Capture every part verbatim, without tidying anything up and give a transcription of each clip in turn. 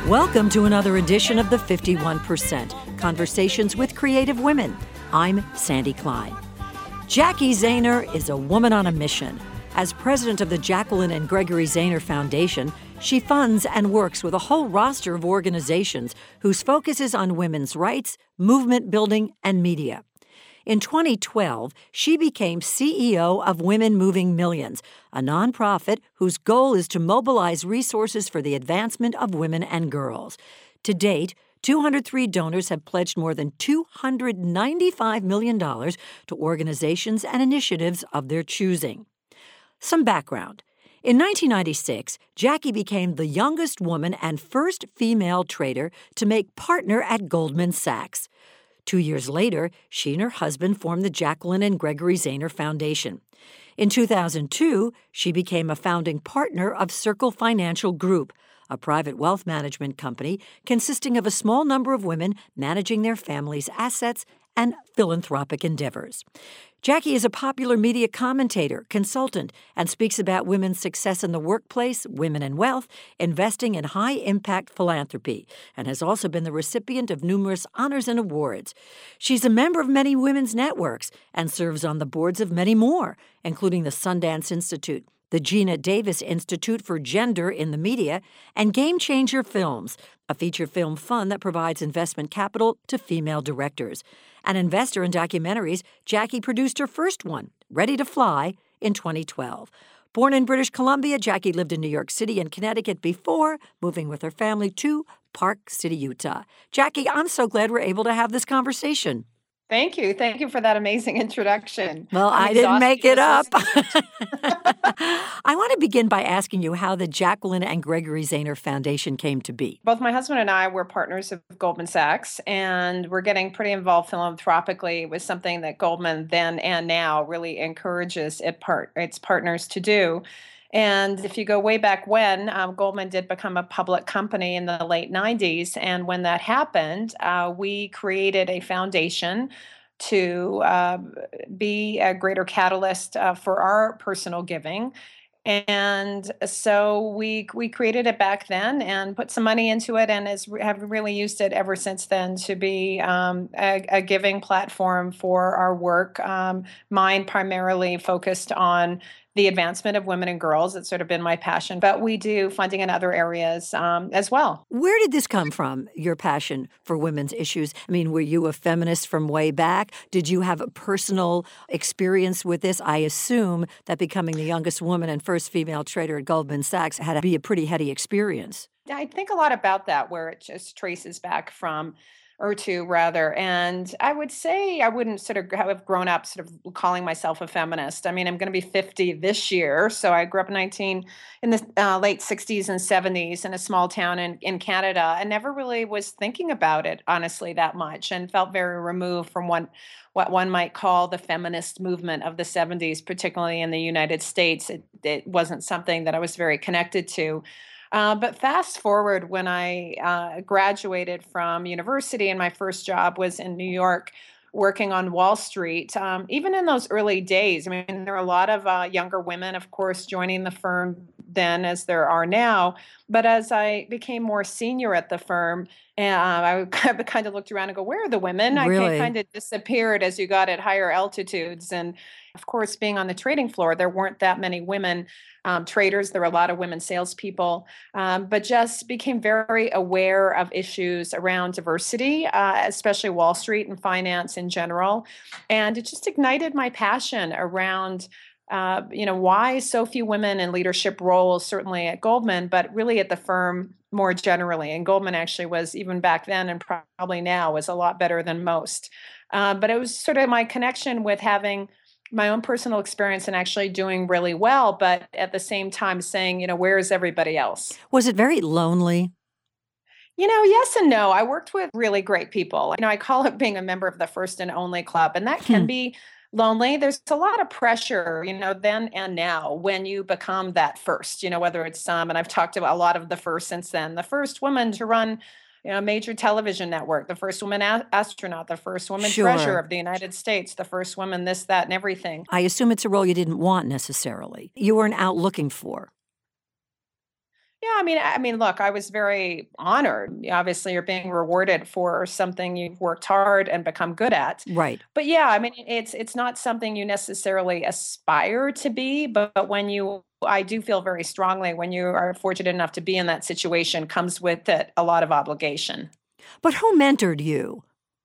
Welcome to another edition of the fifty-one percent, Conversations with Creative Women. I'm Sandy Klein. Jackie Zehner is a woman on a mission. As president of the Jacqueline and Gregory Zehner Foundation, she funds and works with a whole roster of organizations whose focus is on women's rights, movement building, and media. In twenty twelve, she became C E O of Women Moving Millions, a nonprofit whose goal is to mobilize resources for the advancement of women and girls. To date, two hundred three donors have pledged more than two hundred ninety-five million dollars to organizations and initiatives of their choosing. Some background. In nineteen ninety-six, Jackie became the youngest woman and first female trader to make partner at Goldman Sachs. Two years later, she and her husband formed the Jacqueline and Gregory Zehner Foundation. In two thousand two, she became a founding partner of Circle Financial Group, a private wealth management company consisting of a small number of women managing their families' assets and philanthropic endeavors. Jackie is a popular media commentator, consultant, and speaks about women's success in the workplace, women and wealth, investing in high-impact philanthropy, and has also been the recipient of numerous honors and awards. She's a member of many women's networks and serves on the boards of many more, including the Sundance Institute, the Gina Davis Institute for Gender in the Media, and Game Changer Films, a feature film fund that provides investment capital to female directors. An investor in documentaries, Jackie produced her first one, Ready to Fly, in twenty twelve. Born in British Columbia, Jackie lived in New York City and Connecticut before moving with her family to Park City, Utah. Jackie, I'm so glad we're able to have this conversation. Thank you. Thank you for that amazing introduction. Well, I'm I didn't make it up. I want to begin by asking you how the Jacqueline and Gregory Zehner Foundation came to be. Both my husband and I were partners of Goldman Sachs, and we're getting pretty involved philanthropically with something that Goldman then and now really encourages it part, its partners to do. And if you go way back when, um, Goldman did become a public company in the late nineties. And when that happened, uh, we created a foundation to uh, be a greater catalyst uh, for our personal giving. And so we we created it back then and put some money into it, and has, have really used it ever since then to be um, a, a giving platform for our work. Um, mine primarily focused on the advancement of women and girls. It's sort of been my passion, but we do funding in other areas um, as well. Where did this come from, your passion for women's issues? I mean, were you a feminist from way back? Did you have a personal experience with this? I assume that becoming the youngest woman and first female trader at Goldman Sachs had to be a pretty heady experience. I think a lot about that, where it just traces back from or two rather. And I would say I wouldn't sort of have grown up sort of calling myself a feminist. I mean, I'm going to be fifty this year. So I grew up in nineteen in the uh, late sixties and seventies in a small town in, in Canada, and never really was thinking about it, honestly, that much, and felt very removed from one, what one might call the feminist movement of the seventies, particularly in the United States. It, it wasn't something that I was very connected to. Uh, but fast forward, when I uh, graduated from university and my first job was in New York working on Wall Street, um, even in those early days, I mean, there are a lot of uh, younger women, of course, joining the firm then as there are now. But as I became more senior at the firm, uh, I kind of looked around and go, where are the women? Really? I kind of disappeared as you got at higher altitudes. And of course, being on the trading floor, there weren't that many women um, traders. There were a lot of women salespeople, um, but just became very aware of issues around diversity, uh, especially Wall Street and finance in general. And it just ignited my passion around Uh, you know, why so few women in leadership roles, certainly at Goldman, but really at the firm more generally. And Goldman actually was, even back then and probably now, was a lot better than most. Uh, but it was sort of my connection with having my own personal experience and actually doing really well, but at the same time saying, you know, where is everybody else? Was it very lonely? You know, yes and no. I worked with really great people. You know, I call it being a member of the first and only club, and that can Hmm. be lonely. There's a lot of pressure, you know, then and now when you become that first, you know, whether it's some, and I've talked about a lot of the first since then, the first woman to run, you know, a major television network, the first woman a- astronaut, the first woman Sure. treasurer of the United States, the first woman this, that, and everything. I assume it's a role you didn't want necessarily. You weren't out looking for. Yeah, I mean, I mean, look, I was very honored. Obviously, you're being rewarded for something you've worked hard and become good at. Right. But yeah, I mean, it's it's not something you necessarily aspire to be, but, but when you, I do feel very strongly when you are fortunate enough to be in that situation, comes with it a lot of obligation. But who mentored you?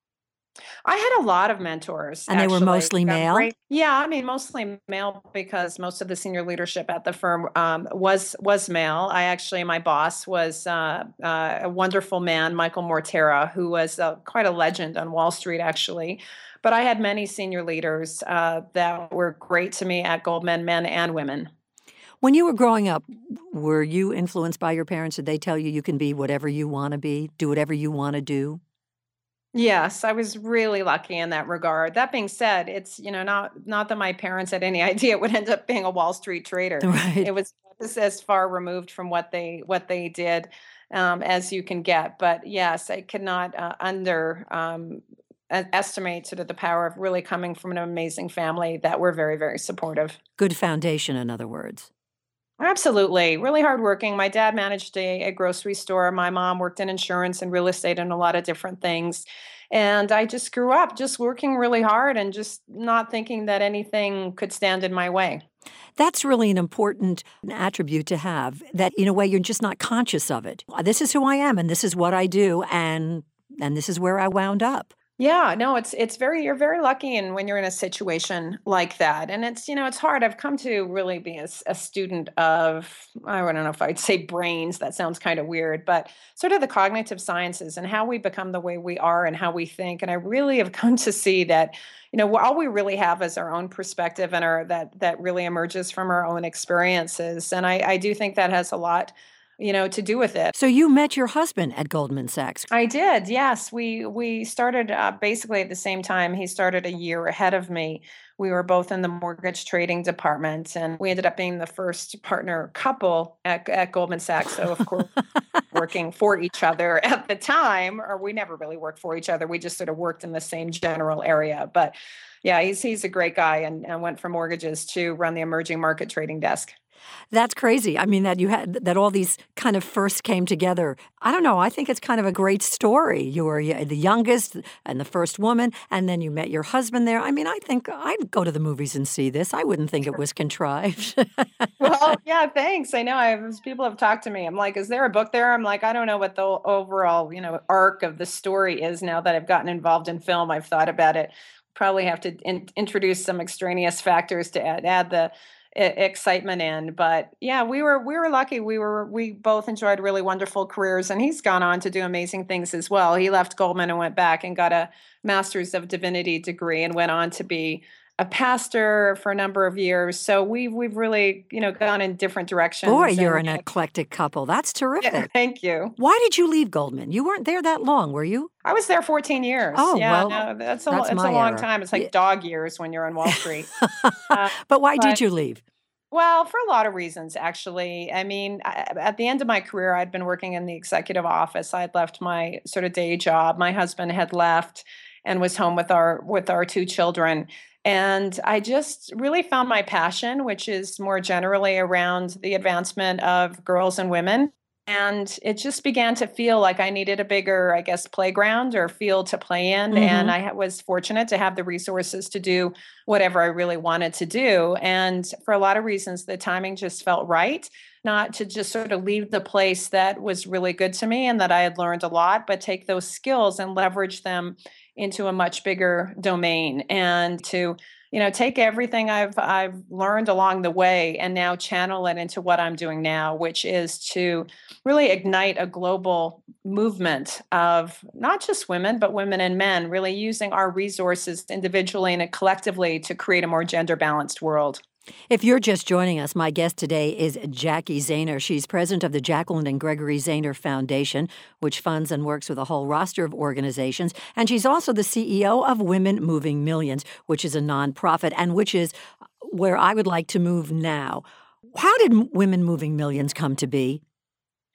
I had a lot of mentors, And they were actually. mostly Um, male? great, yeah. I mean, mostly male because most of the senior leadership at the firm um, was was male. I actually, my boss was uh, uh, a wonderful man, Michael Mortera, who was uh, quite a legend on Wall Street, actually. But I had many senior leaders uh, that were great to me at Goldman, men and women. When you were growing up, were you influenced by your parents? Did they tell you you can be whatever you want to be, do whatever you want to do? Yes, I was really lucky in that regard. That being said, it's, you know, not not that my parents had any idea it would end up being a Wall Street trader. Right. It was just as far removed from what they what they did um, as you can get. But yes, I could not uh, under um, e- estimate sort of the power of really coming from an amazing family that were very, very supportive. Good foundation, in other words. Absolutely. Really hardworking. My dad managed a, a grocery store. My mom worked in insurance and real estate and a lot of different things. And I just grew up just working really hard and just not thinking that anything could stand in my way. That's really an important attribute to have, that in a way you're just not conscious of it. This is who I am and this is what I do and and this is where I wound up. Yeah, no, it's it's very you're very lucky and when you're in a situation like that. And it's, you know, it's hard. I've come to really be a, s- a student of, I don't know if I'd say brains, that sounds kind of weird, but sort of the cognitive sciences and how we become the way we are and how we think. And I really have come to see that, you know, all we really have is our own perspective and our that that really emerges from our own experiences. And I, I do think that has a lot, you know, to do with it. So you met your husband at Goldman Sachs. I did. Yes, we we started uh, basically at the same time. He started a year ahead of me. We were both in the mortgage trading department, and we ended up being the first partner couple at, at Goldman Sachs. So, of course, working for each other at the time, or we never really worked for each other. We just sort of worked in the same general area. But yeah, he's he's a great guy, and, and went from mortgages to run the emerging market trading desk. That's crazy. I mean, that you had that all these kind of first came together. I don't know. I think it's kind of a great story. You were y- the youngest and the first woman, and then you met your husband there. I mean, I think I'd go to the movies and see this. I wouldn't think it was contrived. Well, yeah, thanks. I know I've people have talked to me. I'm like, is there a book there? I'm like, I don't know what the overall, you know, arc of the story is now that I've gotten involved in film. I've thought about it. Probably have to in- introduce some extraneous factors to add, add the e- excitement in. But yeah, we were we were lucky. We were we both enjoyed really wonderful careers, and he's gone on to do amazing things as well. He left Goldman and went back and got a Master's of Divinity degree and went on to be a pastor for a number of years. So we've we've really, you know, gone in different Boy, directions. you're And an eclectic couple. That's yeah, terrific. thank you. Why did you leave Goldman? You weren't there that long, were you? I was there fourteen years. Oh, Yeah, well, no, that's a that's it's a my long era. time. It's Yeah. like dog years when you're on Wall Street. Uh, But why did but you leave? well, for a lot of reasons, actually. I mean, I, at the end of my career, I'd been working in the executive office. I'd left my sort of day job. My husband had left and was home with our with our two children. And I just really found my passion, which is more generally around the advancement of girls and women. And it just began to feel like I needed a bigger, I guess, playground or field to play in. And Hmm. I ha- was fortunate to have the resources to do whatever I really wanted to do. And for a lot of reasons, the timing just felt right, not to just sort of leave the place that was really good to me and that I had learned a lot, but take those skills and leverage them into a much bigger domain and to, you know, take everything I've I've learned along the way and now channel it into what I'm doing now, which is to really ignite a global movement of not just women, but women and men, really using our resources individually and collectively to create a more gender balanced world. If you're just joining us, my guest today is Jackie Zehner. She's president of the Jacqueline and Gregory Zehner Foundation, which funds and works with a whole roster of organizations. And she's also the C E O of Women Moving Millions, which is a nonprofit and which is where I would like to move now. How did Women Moving Millions come to be?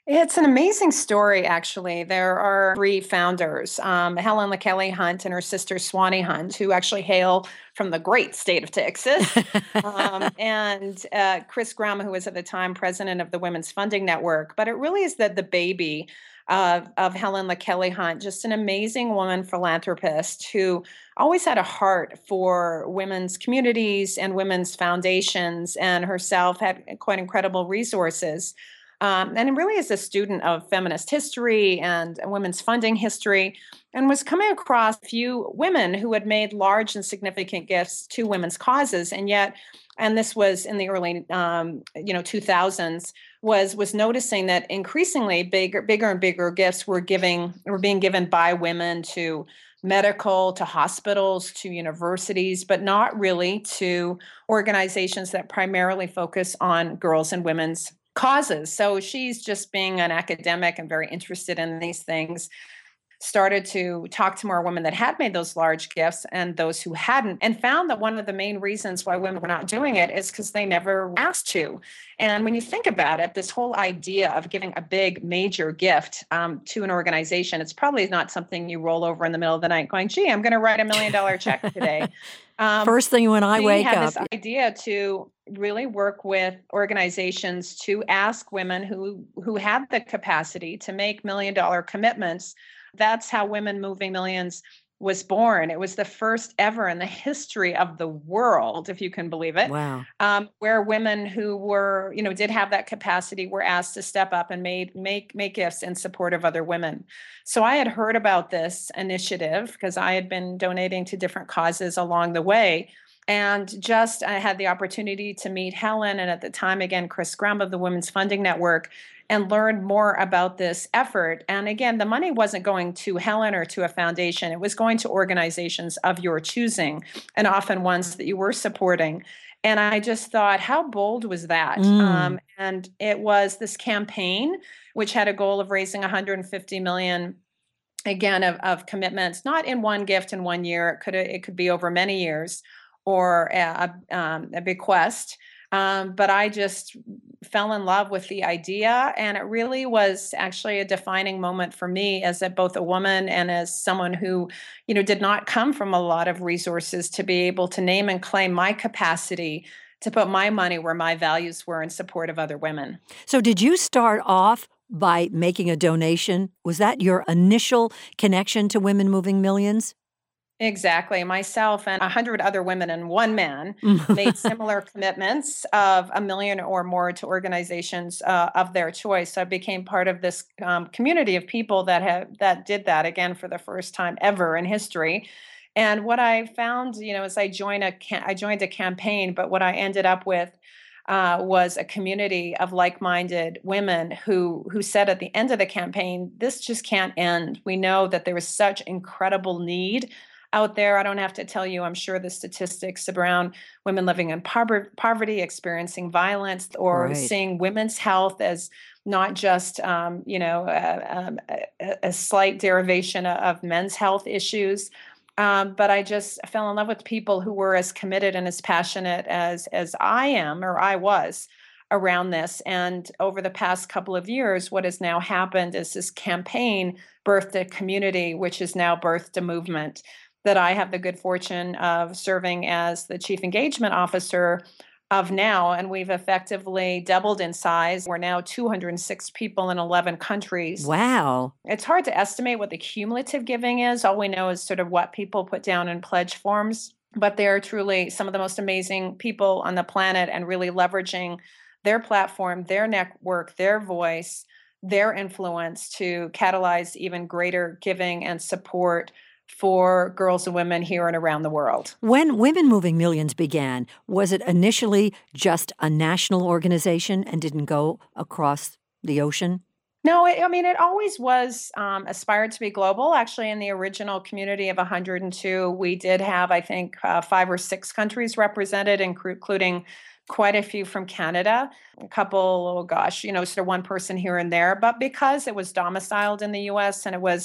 It's an amazing story, actually. There are three founders, um, Helen LaKelly Hunt and her sister Swanee Hunt, who actually hail from the great state of Texas, um, and uh, Chris Graham, who was at the time president of the Women's Funding Network. But it really is that the baby of, of Helen LaKelly Hunt, just an amazing woman philanthropist who always had a heart for women's communities and women's foundations, and herself had quite incredible resources. Um, and really is a student of feminist history and women's funding history, and was coming across a few women who had made large and significant gifts to women's causes, and yet, and this was in the early, um, you know, two thousands, was was noticing that increasingly bigger, bigger and bigger gifts were giving were being given by women to medical, to hospitals, to universities, but not really to organizations that primarily focus on girls and women's causes. So she's just being an academic and very interested in these things, started to talk to more women that had made those large gifts and those who hadn't, and found that one of the main reasons why women were not doing it is because they never were asked to. And when you think about it, this whole idea of giving a big major gift um, to an organization, it's probably not something you roll over in the middle of the night going, gee, I'm going to write a million dollar check today. Um, First thing when I wake had up. This idea to really work with organizations to ask women who who have the capacity to make million dollar commitments. That's how Women Moving Millions was born. It was the first ever in the history of the world, if you can believe it. Wow. Um, where women who were, you know, did have that capacity were asked to step up and made make make gifts in support of other women. So I had heard about this initiative because I had been donating to different causes along the way. And just I had the opportunity to meet Helen, and at the time, again, Chris Graham of the Women's Funding Network, and learn more about this effort. And again, the money wasn't going to Helen or to a foundation. It was going to organizations of your choosing, and often ones that you were supporting. And I just thought, how bold was that? Mm. Um, and it was this campaign, which had a goal of raising one hundred fifty million dollars, again, of, of commitments, not in one gift in one year. It could it could be over many years, or a, um, a bequest. Um, but I just fell in love with the idea, and it really was actually a defining moment for me as a, both a woman and as someone who, you know, did not come from a lot of resources to be able to name and claim my capacity to put my money where my values were in support of other women. So did you start off by making a donation? Was that your initial connection to Women Moving Millions? Exactly. Myself and a hundred other women and one man made similar commitments of a million or more to organizations uh, of their choice. So I became part of this um, community of people that have that did that again for the first time ever in history. And what I found, you know, as I joined a ca- I joined a campaign, but what I ended up with uh, was a community of like-minded women who who said at the end of the campaign, "This just can't end. We know that there is such incredible need out there. I don't have to tell you, I'm sure the statistics around women living in par- poverty, experiencing violence, or Right. seeing women's health as not just, um, you know, uh, um, a, a slight derivation of men's health issues. Um, but I just fell in love with people who were as committed and as passionate as as I am, or I was, around this. And over the past couple of years, what has now happened is this campaign birthed a community, which has now birthed a movement that I have the good fortune of serving as the chief engagement officer of now. And we've effectively doubled in size. We're now two hundred six people in eleven countries. Wow. It's hard to estimate what the cumulative giving is. All we know is sort of what people put down in pledge forms. But they're truly some of the most amazing people on the planet, and really leveraging their platform, their network, their voice, their influence to catalyze even greater giving and support for girls and women here and around the world. When Women Moving Millions began, was it initially just a national organization and didn't go across the ocean? No, it, I mean, it always was um, aspired to be global. Actually, in the original community of one hundred two, we did have, I think, uh, five or six countries represented, including quite a few from Canada, a couple, oh gosh, you know, sort of one person here and there. But because it was domiciled in the U S and it was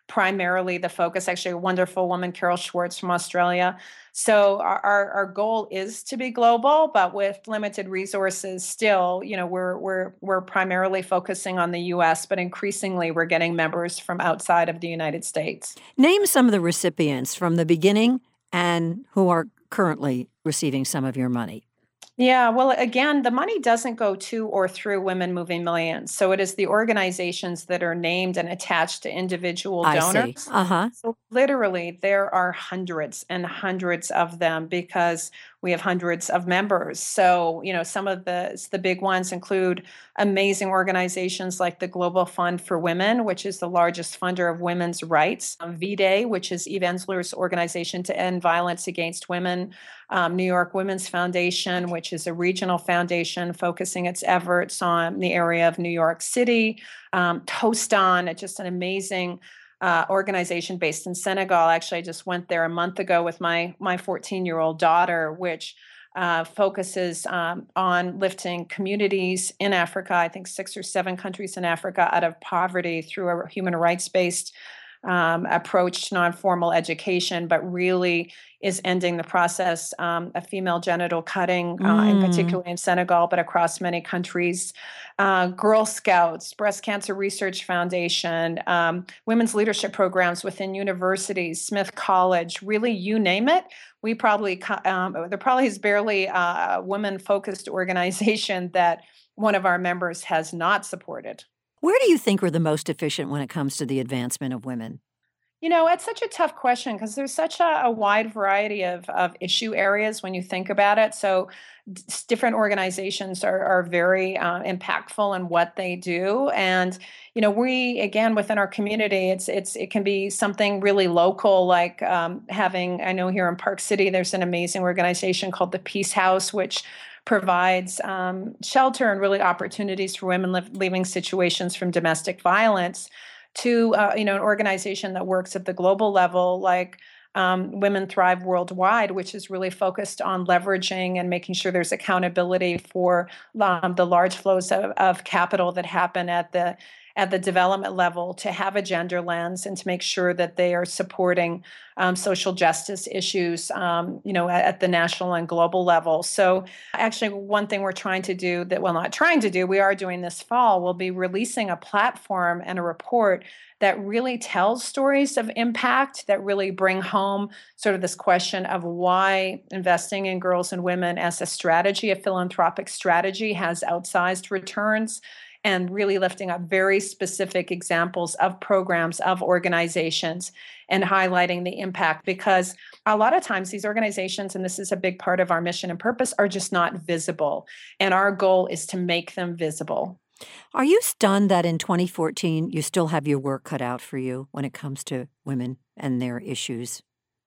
primarily the focus. Actually, a wonderful woman, Carol Schwartz from Australia. So our, our, our goal is to be global, but with limited resources still, you know, we're we're we're primarily focusing on the U S, but increasingly we're getting members from outside of the United States. Name some of the recipients from the beginning and who are currently receiving some of your money. Yeah, well, again, the money doesn't go to or through Women Moving Millions. So it is the organizations that are named and attached to individual I see. donors. Uh-huh. So literally, there are hundreds and hundreds of them because we have hundreds of members. So, you know, some of the the big ones include amazing organizations like the Global Fund for Women, which is the largest funder of women's rights, um, V-Day, which is Eve Ensler's organization to end violence against women, um, New York Women's Foundation, which is a regional foundation focusing its efforts on the area of New York City, um, Tostan, just an amazing uh, organization based in Senegal. Actually, I just went there a month ago with my my fourteen-year-old daughter, which uh, focuses um, on lifting communities in Africa, I think six or seven countries in Africa, out of poverty through a human rights-based um, approach to non-formal education, but really is ending the process um, of female genital cutting, uh, in Mm. particular in Senegal, but across many countries. Uh, Girl Scouts, Breast Cancer Research Foundation, um, women's leadership programs within universities, Smith College, really, you name it. We probably, um, there probably is barely a women-focused organization that one of our members has not supported. Where do you think we're the most efficient when it comes to the advancement of women? You know, it's such a tough question because there's such a, a wide variety of, of issue areas when you think about it. So d- different organizations are, are very uh, impactful in what they do. And, you know, we, again, within our community, it's, it's, it can be something really local, like um, having, I know here in Park City, there's an amazing organization called the Peace House, which provides um, shelter and really opportunities for women li- leaving situations from domestic violence, to uh, you know, an organization that works at the global level, like um, Women Thrive Worldwide, which is really focused on leveraging and making sure there's accountability for um, the large flows of, of capital that happen at the at the development level, to have a gender lens and to make sure that they are supporting um, social justice issues, um, you know, at, at the national and global level. So actually, one thing we're trying to do that, well, not trying to do, we are doing this fall, we'll be releasing a platform and a report that really tells stories of impact, that really bring home sort of this question of why investing in girls and women as a strategy, a philanthropic strategy, has outsized returns, and really lifting up very specific examples of programs, of organizations, and highlighting the impact. Because a lot of times these organizations, and this is a big part of our mission and purpose, are just not visible. And our goal is to make them visible. Are you stunned that in twenty fourteen you still have your work cut out for you when it comes to women and their issues?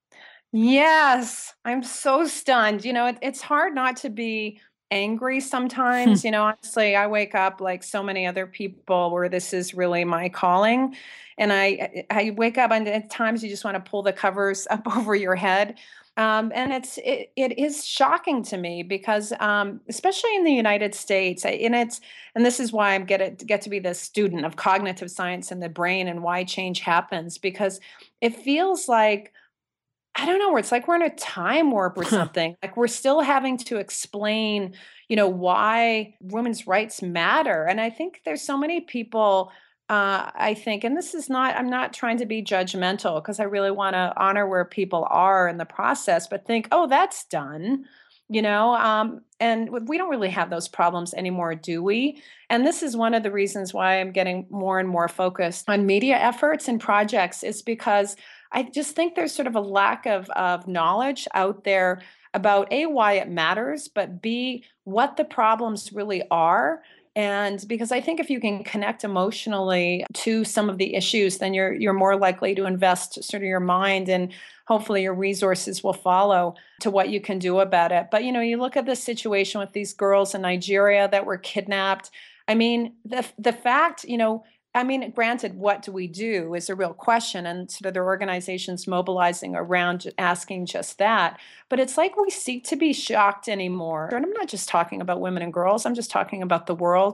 Yes, I'm so stunned. You know, it, it's hard not to be angry sometimes. You know, honestly, I wake up like so many other people where this is really my calling. And I I wake up and at times you just want to pull the covers up over your head. Um, and it's it, it is shocking to me because um, especially in the United States, I- and it's and this is why I'm get it, get to be the student of cognitive science and the brain and why change happens, because it feels like, I don't know, where it's like we're in a time warp or something. Like we're still having to explain, you know, why women's rights matter. And I think there's so many people, uh, I think, and this is not, I'm not trying to be judgmental because I really want to honor where people are in the process, but think, oh, that's done, you know, um, and we don't really have those problems anymore, do we? And this is one of the reasons why I'm getting more and more focused on media efforts and projects, is because I just think there's sort of a lack of, of knowledge out there about A, why it matters, but B, what the problems really are. And because I think if you can connect emotionally to some of the issues, then you're you're more likely to invest sort of your mind, and hopefully your resources will follow to what you can do about it. But you know, you look at this situation with these girls in Nigeria that were kidnapped. I mean, the the fact, you know, I mean, granted, what do we do is a real question, and sort of there are organizations mobilizing around ju- asking just that. But it's like we seek to be shocked anymore. And I'm not just talking about women and girls, I'm just talking about the world.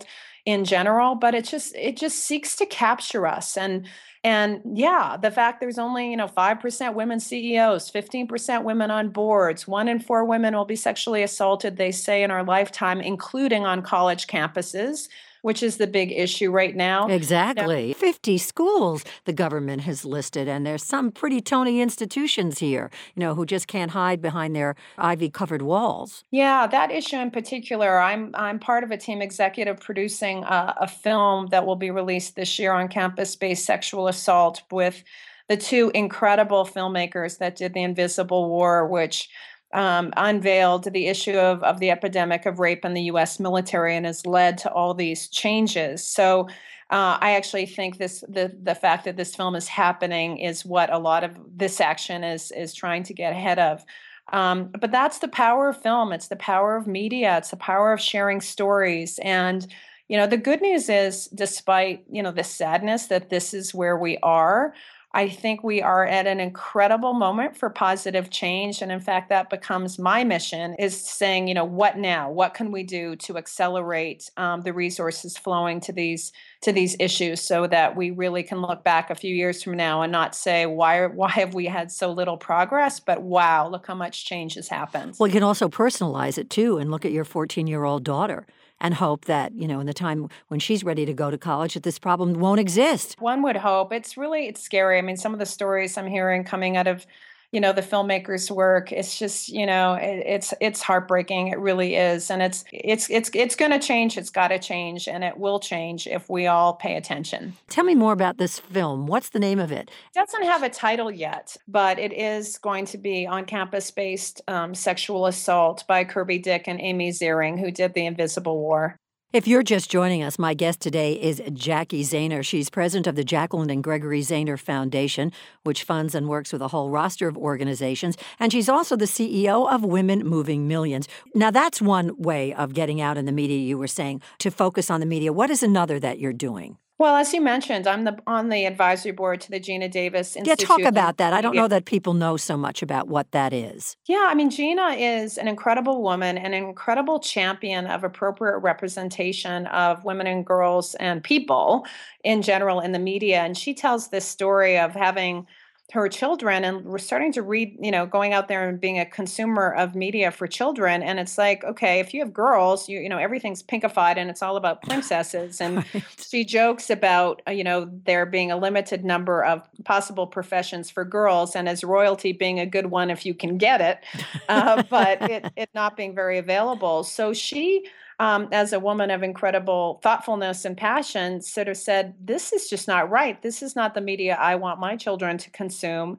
in general, but it just it just seeks to capture us. And and yeah, the fact there's only, you know, five percent women C E Os, fifteen percent women on boards, one in four women will be sexually assaulted, they say, in our lifetime, including on college campuses, which is the big issue right now. Now, Exactly. fifty schools the government has listed, and there's some pretty Tony institutions here, you know, who just can't hide behind their ivy-covered walls. yeah, that issue in particular, I'm I'm part of a team executive producing a, a film that will be released this year on campus-based sexual assault with the two incredible filmmakers that did The Invisible War, which um, unveiled the issue of, of the epidemic of rape in the U S military and has led to all these changes. So uh, I actually think this the the fact that this film is happening is what a lot of this action is is trying to get ahead of. Um, but that's the power of film. It's the power of media. It's the power of sharing stories. And, you know, the good news is, despite, you know, the sadness that this is where we are, I think we are at an incredible moment for positive change. And in fact, that becomes my mission, is saying, you know, what now? What can we do to accelerate um, the resources flowing to these to these issues so that we really can look back a few years from now and not say, why, why have we had so little progress? But wow, look how much change has happened. Well, you can also personalize it, too, and look at your fourteen-year-old daughter and hope that, you know, in the time when she's ready to go to college, that this problem won't exist. One would hope. It's really it's scary. I mean, some of the stories I'm hearing coming out of, you know, the filmmakers' work, it's just, you know, it, it's it's heartbreaking. It really is. And it's it's it's it's going to change. It's got to change, and it will change if we all pay attention. Tell me more about this film. What's the name of it? It doesn't have a title yet, but it is going to be on campus-based um, sexual assault by Kirby Dick and Amy Ziering, who did The Invisible War. If you're just joining us, my guest today is Jackie Zehner. She's president of the Jacqueline and Gregory Zehner Foundation, which funds and works with a whole roster of organizations. And she's also the C E O of Women Moving Millions. Now, that's one way of getting out in the media, you were saying, to focus on the media. What is another that you're doing? Well, as you mentioned, I'm the on the advisory board to the Gina Davis Yeah, Institute. talk about that. I don't Yeah. know that people know so much about what that is. Yeah, I mean, Gina is an incredible woman, an incredible champion of appropriate representation of women and girls and people in general in the media. And she tells this story of having her children, and we're starting to read, you know, going out there and being a consumer of media for children. And it's like, okay, if you have girls, you, you know, everything's pinkified and it's all about princesses. And Right. she jokes about, uh, you know, there being a limited number of possible professions for girls, and as royalty being a good one if you can get it, uh, but it, it not being very available. So she, um, as a woman of incredible thoughtfulness and passion, sort of said, this is just not right. This is not the media I want my children to consume,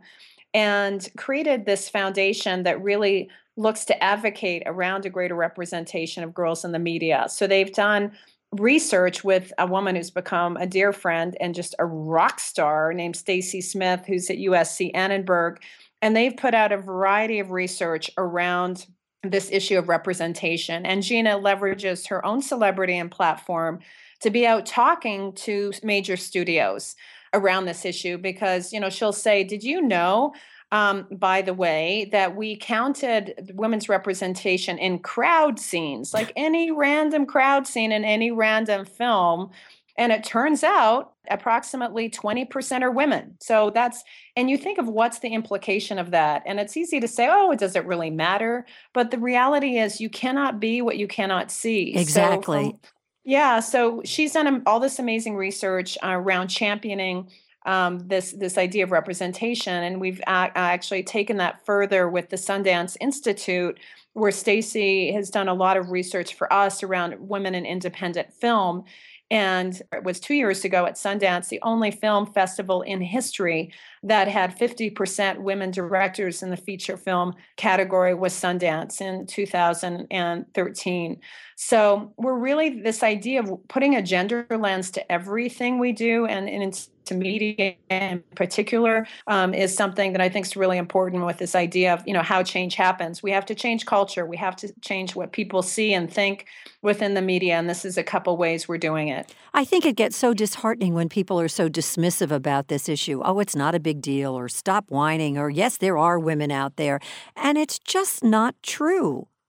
and created this foundation that really looks to advocate around a greater representation of girls in the media. So they've done research with a woman who's become a dear friend and just a rock star named Stacy Smith, who's at U S C Annenberg. And they've put out a variety of research around this issue of representation. And Gina leverages her own celebrity and platform to be out talking to major studios around this issue, because, you know, she'll say, did you know, um, by the way, that we counted women's representation in crowd scenes, like any random crowd scene in any random film. And it turns out approximately twenty percent are women. So that's, and you think of what's the implication of that. And it's easy to say, oh, does it really matter? But the reality is you cannot be what you cannot see. Exactly. So from, yeah. So she's done um, all this amazing research uh, around championing um, this, this idea of representation. And we've a- actually taken that further with the Sundance Institute, where Stacy has done a lot of research for us around women in independent film. And it was two years ago at Sundance, the only film festival in history that had fifty percent women directors in the feature film category was Sundance in two thousand thirteen. So we're really, this idea of putting a gender lens to everything we do, and, and to media in particular, um, is something that I think is really important with this idea of, you know, how change happens. We have to change culture. We have to change what people see and think within the media. And this is a couple ways we're doing it. I think it gets so disheartening when people are so dismissive about this issue. Oh, it's not a big deal, or stop whining, or yes, there are women out there. And it's just not true.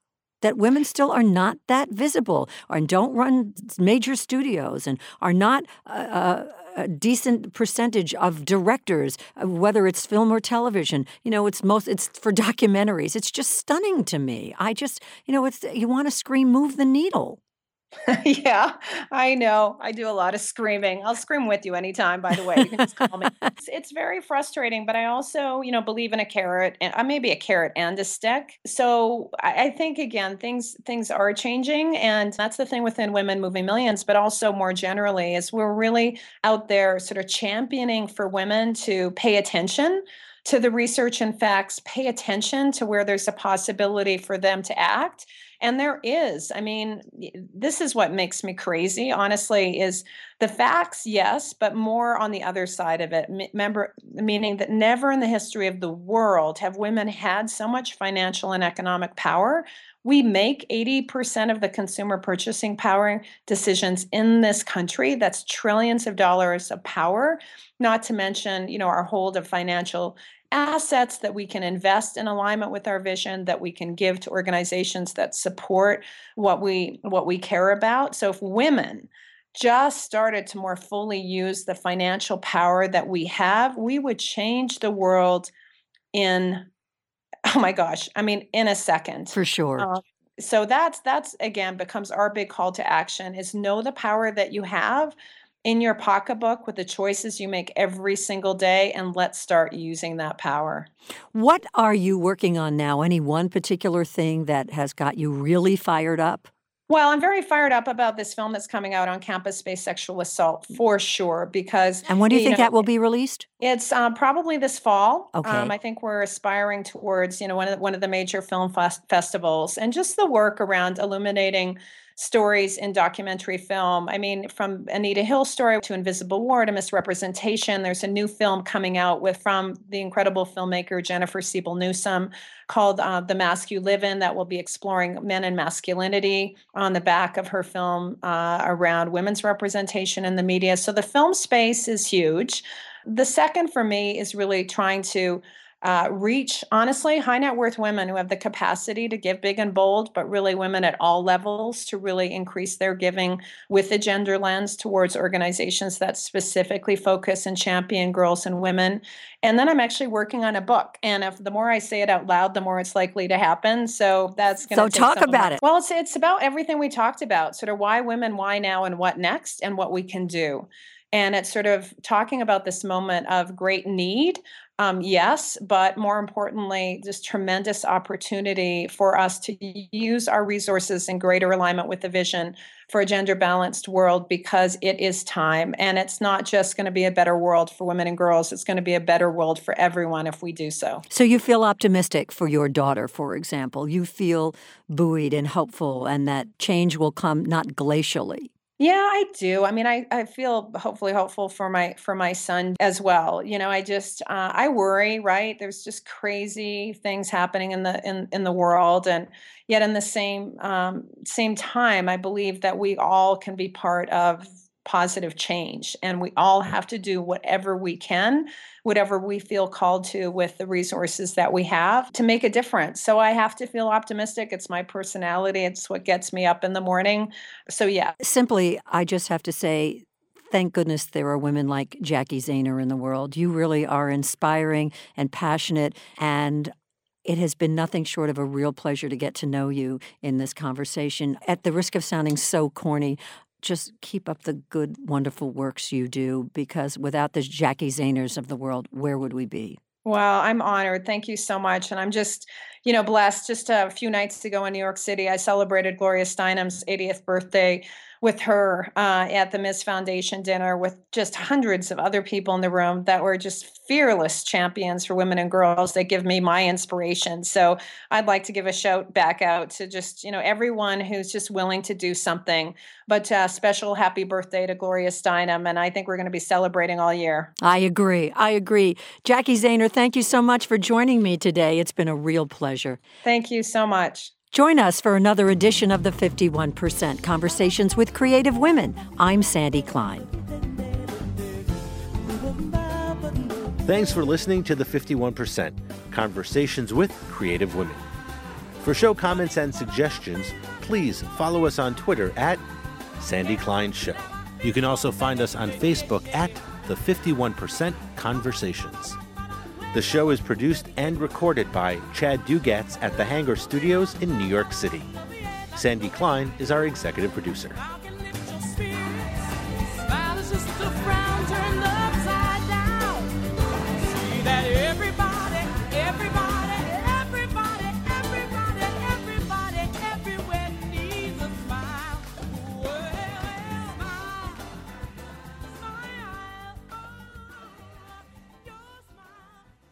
that women still are not that visible and don't run major studios and are not uh, a decent percentage of directors, whether it's film or television. You know, it's most it's for documentaries. It's just stunning to me. I just, you know, it's you want to scream, move the needle. Yeah, I know. I do a lot of screaming. I'll scream with you anytime, by the way. You can just call me. It's, it's very frustrating, but I also, you know, believe in a carrot and uh, maybe a carrot and a stick. So I, I think again, things things are changing, and that's the thing within Women Moving Millions, but also more generally is we're really out there sort of championing for women to pay attention to the research and facts, pay attention to where there's a possibility for them to act. And there is. I mean, this is what makes me crazy, honestly, is the facts, yes, but more on the other side of it. Remember, meaning that never in the history of the world have women had so much financial and economic power. We make eighty percent of the consumer purchasing power decisions in this country. That's trillions of dollars of power, not to mention, you know, our hold of financial assets that we can invest in alignment with our vision, that we can give to organizations that support what we what we care about. So if women just started to more fully use the financial power that we have, we would change the world in, oh my gosh, I mean, in a second. For sure. Um, so that's that's again becomes our big call to action is know the power that you have in your pocketbook with the choices you make every single day, and let's start using that power. What are you working on now? Any one particular thing that has got you really fired up? Well, I'm very fired up about this film that's coming out on campus-based sexual assault for sure, because And when do you, you think know, that will be released? It's um, probably this fall. Okay. Um, I think we're aspiring towards, you know, one of the, one of the major film fest- festivals, and just the work around illuminating stories in documentary film. I mean, from Anita Hill's story to Invisible War to Misrepresentation. There's a new film coming out with from the incredible filmmaker Jennifer Siebel Newsom called uh, The Mask You Live In, that will be exploring men and masculinity on the back of her film uh, around women's representation in the media. So the film space is huge. The second for me is really trying to uh, reach, honestly, high net worth women who have the capacity to give big and bold, but really women at all levels to really increase their giving with a gender lens towards organizations that specifically focus and champion girls and women. And then I'm actually working on a book. And if the more I say it out loud, the more it's likely to happen. So that's going to So talk about it. Well, it's, it's about everything we talked about, sort of why women, why now, and what next, and what we can do. And it's sort of talking about this moment of great need, um, yes, but more importantly, just tremendous opportunity for us to use our resources in greater alignment with the vision for a gender balanced world, because it is time. And it's not just going to be a better world for women and girls. It's going to be a better world for everyone if we do so. So you feel optimistic for your daughter, for example. You feel buoyed and hopeful, and that change will come not glacially. Yeah, I do. I mean, I, I feel hopefully hopeful for my for my son as well. You know, I just uh, I worry, right? There's just crazy things happening in the in, in the world, and yet in the same um, same time, I believe that we all can be part of positive change, and we all have to do whatever we can, whatever we feel called to with the resources that we have to make a difference. So I have to feel optimistic. It's my personality. It's what gets me up in the morning. So yeah. Simply, I just have to say, thank goodness there are women like Jackie Zehner in the world. You really are inspiring and passionate, and it has been nothing short of a real pleasure to get to know you in this conversation. At the risk of sounding so corny, just keep up the good, wonderful works you do, because without the Jackie Zehners of the world, where would we be? Well, I'm honored. Thank you so much. And I'm just, you know, blessed. Just a few nights ago in New York City, I celebrated Gloria Steinem's eightieth birthday with her uh, at the Miz Foundation dinner with just hundreds of other people in the room that were just fearless champions for women and girls that give me my inspiration. So I'd like to give a shout back out to just, you know, everyone who's just willing to do something. But uh, special happy birthday to Gloria Steinem. And I think we're going to be celebrating all year. I agree. I agree. Jackie Zehner, thank you so much for joining me today. It's been a real pleasure. Thank you so much. Join us for another edition of the fifty-one percent Conversations with Creative Women. I'm Sandy Klein. Thanks for listening to the fifty-one percent Conversations with Creative Women. For show comments and suggestions, please follow us on Twitter at Sandy Klein Show. You can also find us on Facebook at The fifty-one percent Conversations. The show is produced and recorded by Chad Dugatz at the Hangar Studios in New York City. Sandy Klein is our executive producer.